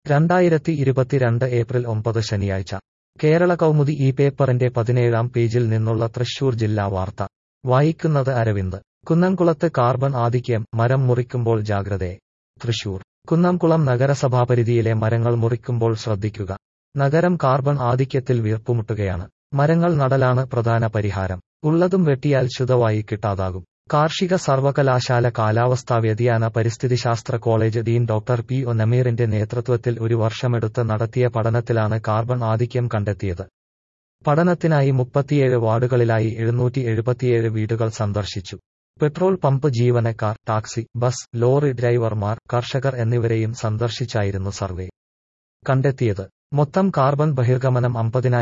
2022 April 9 ശനിയാഴ്ച കേരള കൗമുദി ഈ പേപ്പറിന്റെ 17-ാം പേജിൽ നിന്നുള്ള തൃശൂർ ജില്ലാ വാർത്ത വായിക്കുന്നത് അരവിന്ദ്. കുന്നംകുളത്ത് കാർബൺ ആധിക്യം, മരം മുറിക്കുമ്പോൾ ജാഗ്രതയെ. തൃശൂർ കുന്നംകുളം നഗരസഭാപരിധിയിലെ മരങ്ങൾ മുറിക്കുമ്പോൾ ശ്രദ്ധിക്കുക. നഗരം കാർബൺ ആധിക്യത്തിൽ വീർപ്പുമുട്ടുകയാണ്. മരങ്ങൾ നടലാണ് പ്രധാന പരിഹാരം. ഉള്ളതും വെട്ടിയാൽ ശുദ്ധവായു കിട്ടാതാകും. കാർഷിക സർവകലാശാല കാലാവസ്ഥാ വ്യതിയാന പരിസ്ഥിതിശാസ്ത്ര college dean doctor P O നമീറിന്റെ നേതൃത്വത്തിൽ ഒരു വർഷമെടുത്ത് നടത്തിയ പഠനത്തിലാണ് കാർബൺ ആധിക്യം കണ്ടെത്തിയത്. പഠനത്തിനായി 37 വാർഡുകളിലായി 777 വീടുകൾ സന്ദർശിച്ചു. പെട്രോൾ പമ്പ് ജീവനക്കാർ, ടാക്സി, ബസ്, ലോറി ഡ്രൈവർമാർ, കർഷകർ എന്നിവരെയും സന്ദർശിച്ചായിരുന്നു സർവേ കണ്ടെത്തിയത്. മൊത്തം കാർബൺ ബഹിർഗമനം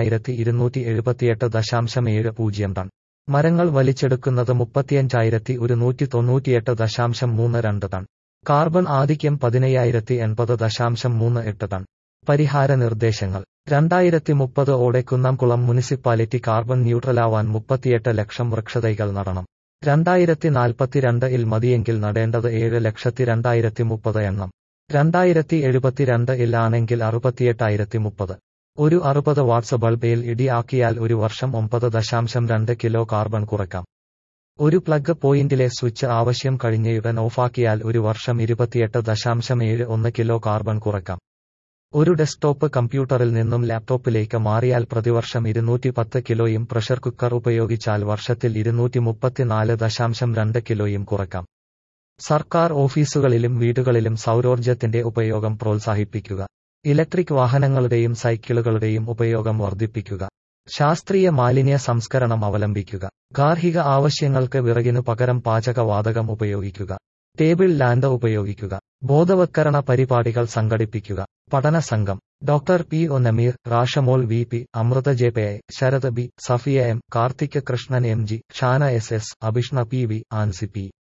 50,278.70 ടൺ. മരങ്ങൾ വലിച്ചെടുക്കുന്നത് 35,198.32 ടൺ. കാർബൺ ആധിക്യം 15,080.38 ടൺ. പരിഹാര നിർദ്ദേശങ്ങൾ. 2030 ഓടെ കുന്നംകുളം മുനിസിപ്പാലിറ്റി കാർബൺ ന്യൂട്രലാവാൻ 38 ലക്ഷം വൃക്ഷത്തൈകൾ നടണം. 2042 മതിയെങ്കിൽ നടേണ്ടത് 7,02,030 എണ്ണം. 2072 ആണെങ്കിൽ 68,030. ഒരു 60 വാട്ട്സ് ബൾബ് LED ആക്കിയാൽ ഒരു വർഷം 9.2 കിലോ കാർബൺ കുറയ്ക്കാം. ഒരു പ്ലഗ് പോയിന്റിലെ സ്വിച്ച് ആവശ്യം കഴിഞ്ഞയുടൻ ഓഫാക്കിയാൽ ഒരു വർഷം 28.71 കിലോ കാർബൺ കുറയ്ക്കാം. ഒരു ഡെസ്ക്ടോപ്പ് കമ്പ്യൂട്ടറിൽ നിന്നും ലാപ്ടോപ്പിലേക്ക് മാറിയാൽ പ്രതിവർഷം 210 കിലോയും പ്രഷർ കുക്കർ ഉപയോഗിച്ചാൽ വർഷത്തിൽ 234.2 കിലോയും കുറയ്ക്കാം. സർക്കാർ ഓഫീസുകളിലും വീടുകളിലും സൗരോർജ്ജത്തിന്റെ ഉപയോഗം പ്രോത്സാഹിപ്പിക്കുക. ഇലക്ട്രിക് വാഹനങ്ങളുടെയും സൈക്കിളുകളുടെയും ഉപയോഗം വർദ്ധിപ്പിക്കുക. ശാസ്ത്രീയ മാലിന്യ സംസ്കരണം അവലംബിക്കുക. ഗാർഹിക ആവശ്യങ്ങൾക്ക് വിറകിനു പകരം പാചകവാതകം ഉപയോഗിക്കുക. ടേബിൾ ലാമ്പ് ഉപയോഗിക്കുക. ബോധവത്കരണ പരിപാടികൾ സംഘടിപ്പിക്കുക. പഠന സംഘം. Doctor P O Nameer, Rashmol VP, Amrutha JPI, Sarath B, Safiya M, Karthik Krishnan MG, Shana SS, Abhishna PV, Ancy P.